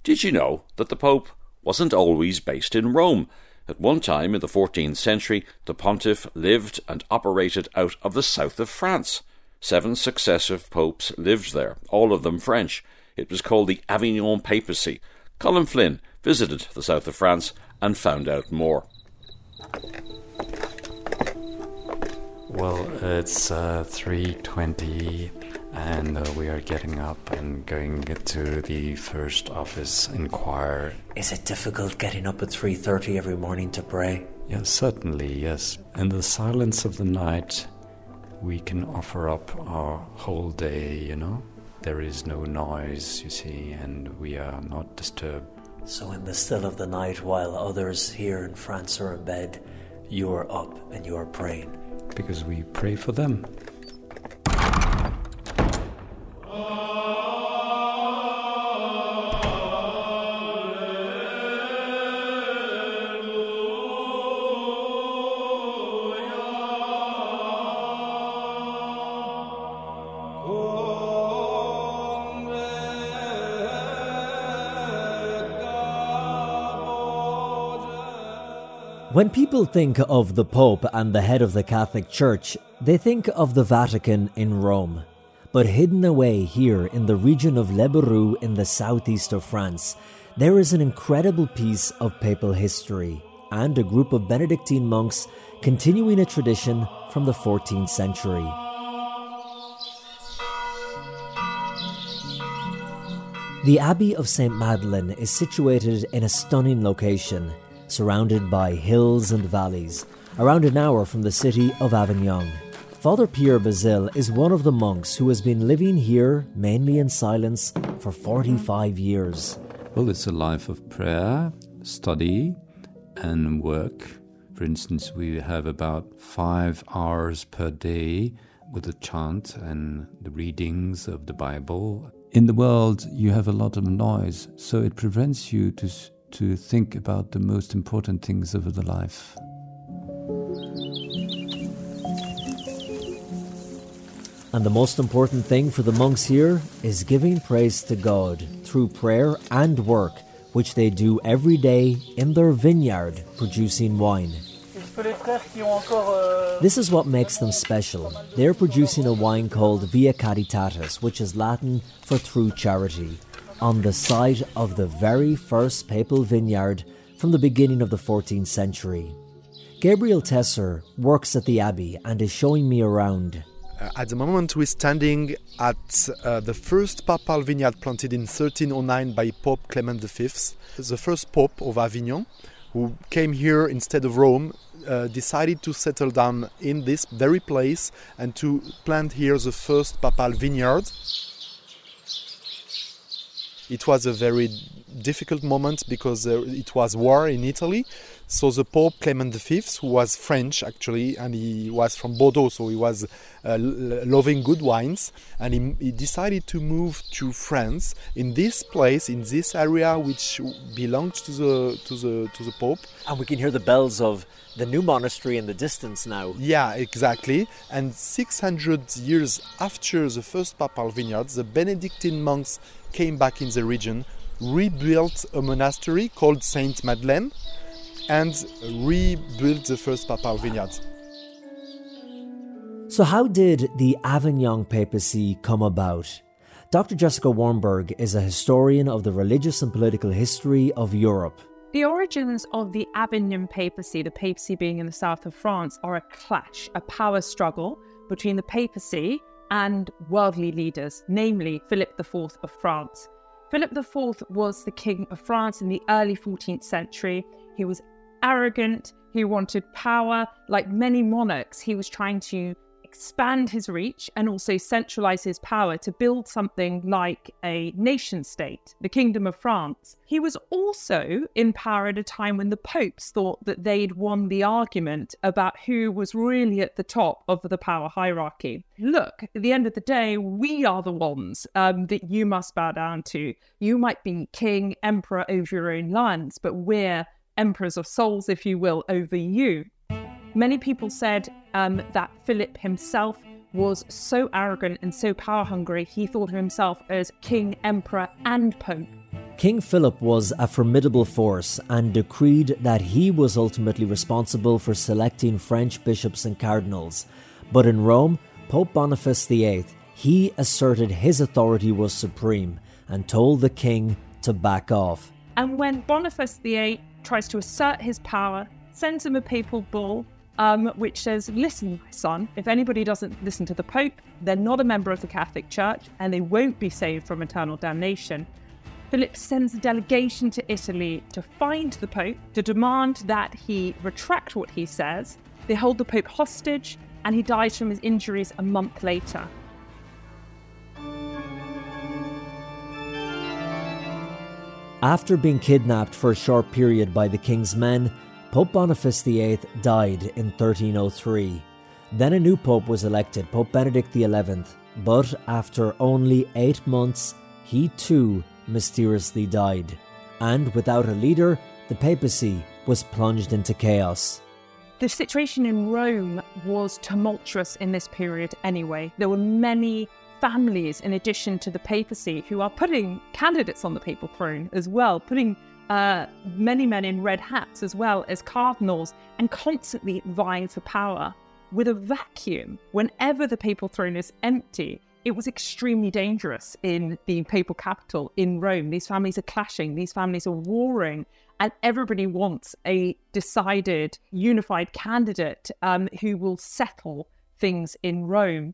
Did you know that the Pope wasn't always based in Rome? At one time in the 14th century, the pontiff lived and operated out of the south of France. 7 successive popes lived there, all of them French. It was called the Avignon Papacy. Colin Flynn visited the south of France and found out more. Well, it's 3:20 and we are getting up and going to the first office in choir. Is it difficult getting up at 3:30 every morning to pray? Yes, certainly, yes. In the silence of the night, we can offer up our whole day, you know. There is no noise, you see, and we are not disturbed. So in the still of the night, while others here in France are in bed, you are up and you are praying. Because we pray for them. When people think of the Pope and the head of the Catholic Church, they think of the Vatican in Rome. But hidden away here in the region of Le Bourou in the southeast of France, there is an incredible piece of papal history and a group of Benedictine monks continuing a tradition from the 14th century. The Abbey of St. Madeleine is situated in a stunning location, surrounded by hills and valleys, around an hour from the city of Avignon. Father Pierre Bazil is one of the monks who has been living here, mainly in silence, for 45 years. Well, it's a life of prayer, study, and work. For instance, we have about 5 hours per day with the chant and the readings of the Bible. In the world, you have a lot of noise, so it prevents you to think about the most important things of the life. And the most important thing for the monks here is giving praise to God through prayer and work, which they do every day in their vineyard producing wine. This is what makes them special. They're producing a wine called Via Caritatis, which is Latin for through charity, on the site of the very first papal vineyard from the beginning of the 14th century. Gabriel Tesser works at the Abbey and is showing me around. At the moment we're standing at the first papal vineyard planted in 1309 by Pope Clement V, the first Pope of Avignon, who came here instead of Rome, decided to settle down in this very place and to plant here the first papal vineyard. It was a very difficult moment because it was war in Italy. So the Pope Clement V, who was French actually, and he was from Bordeaux, so he was loving good wines, and he decided to move to France in this place, in this area which belonged to the Pope. And we can hear the bells of the new monastery in the distance now. Yeah, exactly. And 600 years after the first papal vineyard, the Benedictine monks came back in the region, rebuilt a monastery called Saint Madeleine, and rebuilt the first papal vineyard. So how did the Avignon papacy come about? Dr. Jessica Warnberg is a historian of the religious and political history of Europe. The origins of the Avignon papacy, the papacy being in the south of France, are a clash, a power struggle between the papacy and worldly leaders, namely Philip IV of France. Philip IV was the king of France in the early 14th century. He was arrogant, he wanted power. Like many monarchs, he was trying to expand his reach and also centralize his power to build something like a nation state, the Kingdom of France. He was also in power at a time when the popes thought that they'd won the argument about who was really at the top of the power hierarchy. Look, at the end of the day, we are the ones that you must bow down to. You might be king, emperor over your own lands, but we're emperors of souls, if you will, over you. Many people said that Philip himself was so arrogant and so power hungry, he thought of himself as king, emperor and pope. King Philip was a formidable force and decreed that he was ultimately responsible for selecting French bishops and cardinals. But in Rome, Pope Boniface VIII, he asserted his authority was supreme and told the king to back off. And when Boniface VIII tries to assert his power, sends him a papal bull, which says, listen, my son, if anybody doesn't listen to the Pope, they're not a member of the Catholic Church and they won't be saved from eternal damnation. Philip sends a delegation to Italy to find the Pope, to demand that he retract what he says. They hold the Pope hostage and he dies from his injuries a month later. After being kidnapped for a short period by the king's men, Pope Boniface VIII died in 1303. Then a new pope was elected, Pope Benedict XI, but after only 8 months, he too mysteriously died. And without a leader, the papacy was plunged into chaos. The situation in Rome was tumultuous in this period anyway. There were many families, in addition to the papacy, who are putting candidates on the papal throne as well, putting many men in red hats as well as cardinals, and constantly vying for power. With a vacuum, whenever the papal throne is empty, it was extremely dangerous in the papal capital in Rome. These families are clashing, these families are warring, and everybody wants a decided, unified candidate who will settle things in Rome.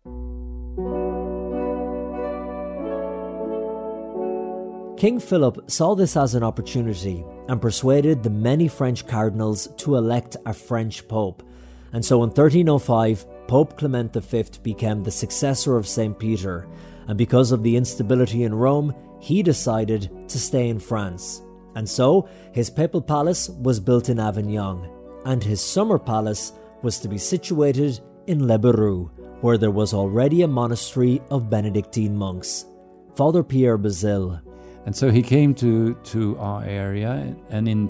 King Philip saw this as an opportunity and persuaded the many French cardinals to elect a French pope. And so in 1305, Pope Clement V became the successor of St. Peter, and because of the instability in Rome, he decided to stay in France. And so his papal palace was built in Avignon, and his summer palace was to be situated in Le Bourru, where there was already a monastery of Benedictine monks. Father Pierre Bazile. And so he came to our area, and in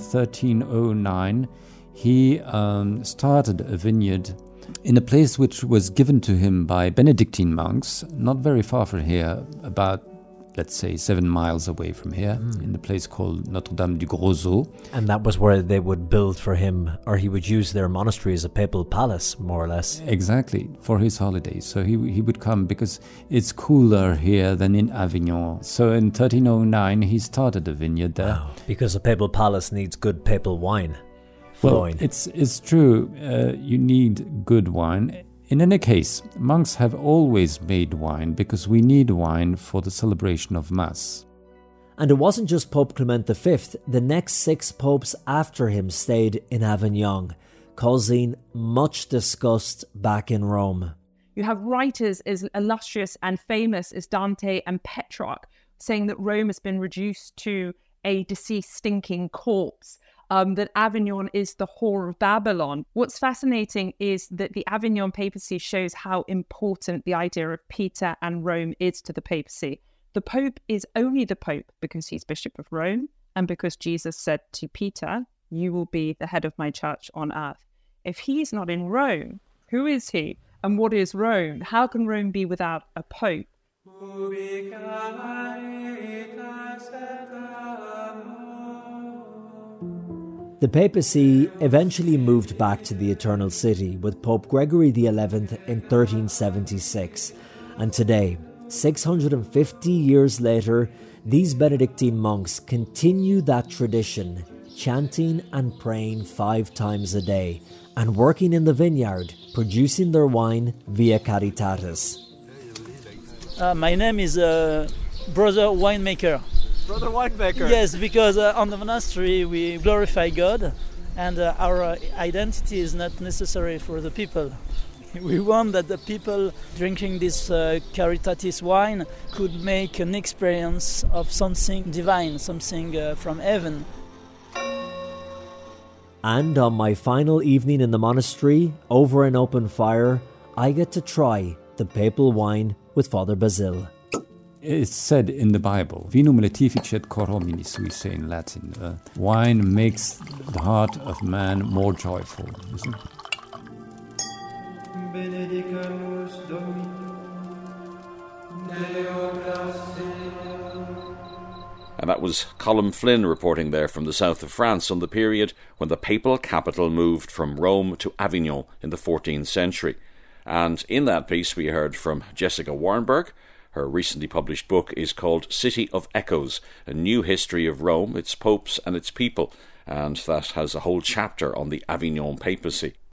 1309 he started a vineyard in a place which was given to him by Benedictine monks, not very far from here, about, let's say, 7 miles away from here, in a place called Notre-Dame du Gros Eaux. And that was where they would build for him, or he would use their monastery as a papal palace, more or less. Exactly, for his holidays. So he would come because it's cooler here than in Avignon. So in 1309 he started a vineyard there. Wow, because a papal palace needs good papal wine. Well, it's true, you need good wine. In any case, monks have always made wine because we need wine for the celebration of Mass. And it wasn't just Pope Clement V, the next 6 popes after him stayed in Avignon, causing much disgust back in Rome. You have writers as illustrious and famous as Dante and Petrarch saying that Rome has been reduced to a deceased stinking corpse. That Avignon is the whore of Babylon. What's fascinating is that the Avignon papacy shows how important the idea of Peter and Rome is to the papacy. The Pope is only the Pope because he's Bishop of Rome and because Jesus said to Peter, you will be the head of my church on earth. If he's not in Rome, who is he? And what is Rome? How can Rome be without a Pope? The papacy eventually moved back to the Eternal City with Pope Gregory XI in 1376. And today, 650 years later, these Benedictine monks continue that tradition, chanting and praying 5 times a day and working in the vineyard, producing their wine via Caritatis. My name is Brother Winemaker. Brother Winemaker. Yes, because on the monastery we glorify God, and our identity is not necessary for the people. We want that the people drinking this Caritatis wine could make an experience of something divine, something from heaven. And on my final evening in the monastery, over an open fire, I get to try the papal wine with Father Bazile. It's said in the Bible, vinum letificet cor hominis, we say in Latin. Wine makes the heart of man more joyful, isn't it? Benedicamus Domini, Deo And that was Colm Flynn reporting there from the south of France on the period when the papal capital moved from Rome to Avignon in the 14th century. And in that piece we heard from Jessica Warnberg. Her recently published book is called City of Echoes, A New History of Rome, its popes and its people, and that has a whole chapter on the Avignon papacy.